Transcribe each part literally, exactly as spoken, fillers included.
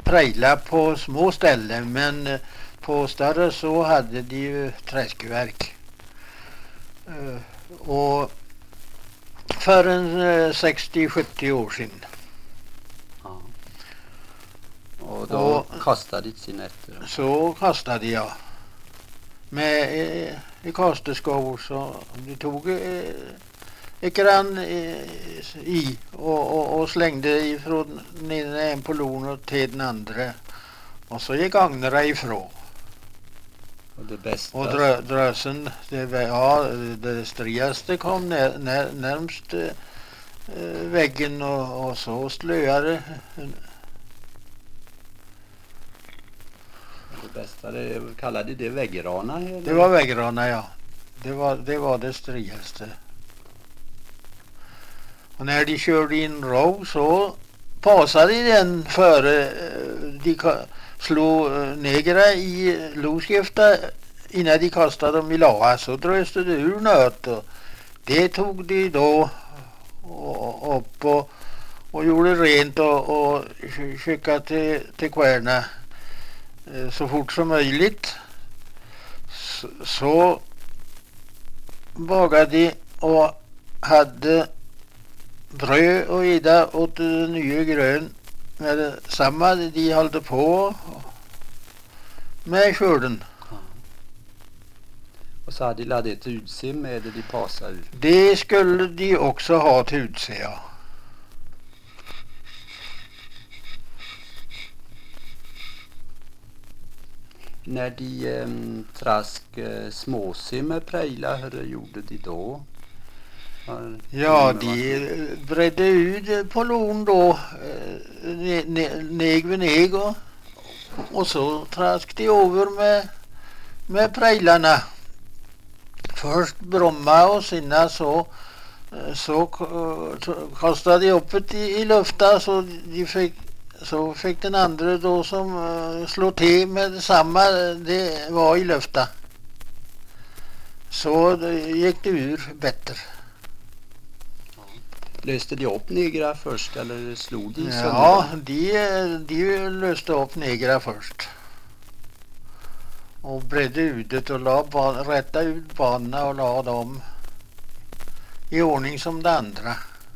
prejla på små ställen, men eh, på större så hade de ju träskverk. Eh, och för en eh, sextio sjuttio år sedan. Ja. Och då Och kastade de sin efter. så kastade jag med eh, i kasteskov, så de tog eh, ett grann eh, i och, och, och slängde ifrån en polon och till den andra, och så gick agnarna ifrån. Och det bästa. Och drö, drösen, det, var- ja, det strigaste kom när, när, närmst eh, väggen, och, och så slöade. Det bästa, det kallade det väggrana. Eller? Det var väggrana, ja. Det var det, var det strigaste. Och när de körde in rov så passade de den före eh, de ka- slog eh, negra i loskifta innan de kastade dem i laga, så dröste det ur nöt, och det tog de då och, upp och, och gjorde rent och, och sk- skickade till, till kvärna eh, så fort som möjligt. Så, så bagade de och hade bröd och ida åt det nya grön med samma de höll på med skörden. Ja. Och så hade de laddat ett utse med det de passade ur. Det skulle de också ha till utse, ja. När de eh, trask eh, småse med prejla, hur gjorde de då? Har- Ja, vad- de bredde ut på lån då, eh, ne, ne, neg vid neg, och, och så trask de över med, med prejlarna. Först bromma och sinna, så så eh, kastade de upp det i, i lufta, så de fick så fick den andra då som uh, slår till med samma, det var i lufta. Så det gick det ur bättre. Löste de upp negra först eller slog de sönder Ja, dem? de, de löste upp negra först. Och bredde ut det och la ban, rätta ut banorna och la dem i ordning som det andra.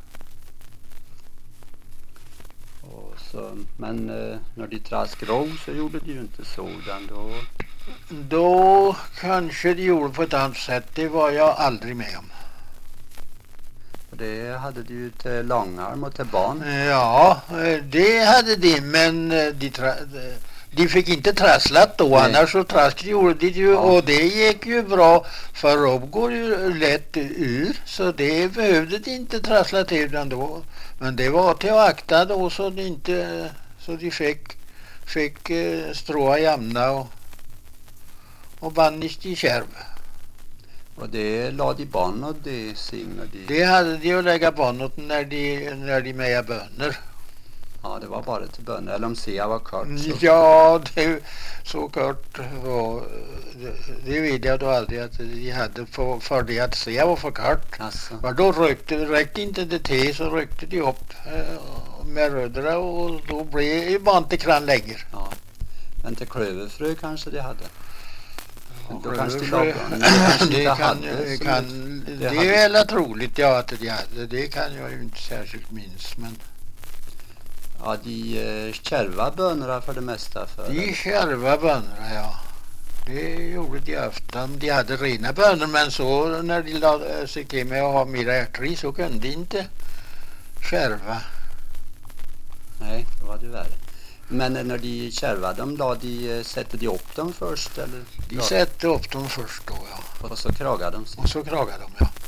Och så, men eh, när de trask rov så gjorde de ju inte så, utan då... Då kanske de gjorde på ett annat sätt. Det var jag aldrig med om. Och det hade de ju till långarm och till barn. Ja, det hade de, men de, tra- de fick inte trasslat då. Nej. Annars så trask gjorde de ju, Ja. och det gick ju bra, för Rob går ju lätt ur, så det behövde de inte trassla till den då. Men det var till att akta då, så de inte, så de fick, fick eh, stråa jämna och, och bannis i kärv. Och det la de barn och det sin och de... Det hade de att lägga bandet när de, när de meja bönor. Ja, det var bara till bönor. Eller om sea var kort. Så. Ja, det så kort var, det, det vet jag då aldrig att de hade, för, för det att se var för kort. Alltså. Men då rökte, räckte inte det till, så rökte de upp eh, med rödra, och då blev det bara inte kran längre. Ja. Men till klöverfrö kanske de hade. Men då Och kanske de klöverfrö- la bönor. Men det kanske de det inte kan, hade. så kan, mycket. det, det är hade- väl troligt, ja, att de hade. Det kan jag ju inte särskilt minns, men Ja, de eh, kärva bönorna för det mesta. För de kärva bönorna, ja. Det gjorde de ofta. De hade rena bönor, men så när de lade sig till med att ha mera ärtor i, så kunde de inte kärva. Nej, då var det värre. Men eh, när de kärva dem, la de, eh, sätter de upp dem först? Eller? De Ja. satte upp dem först då, ja. Och så kragade de sig. Och så kragade de, ja.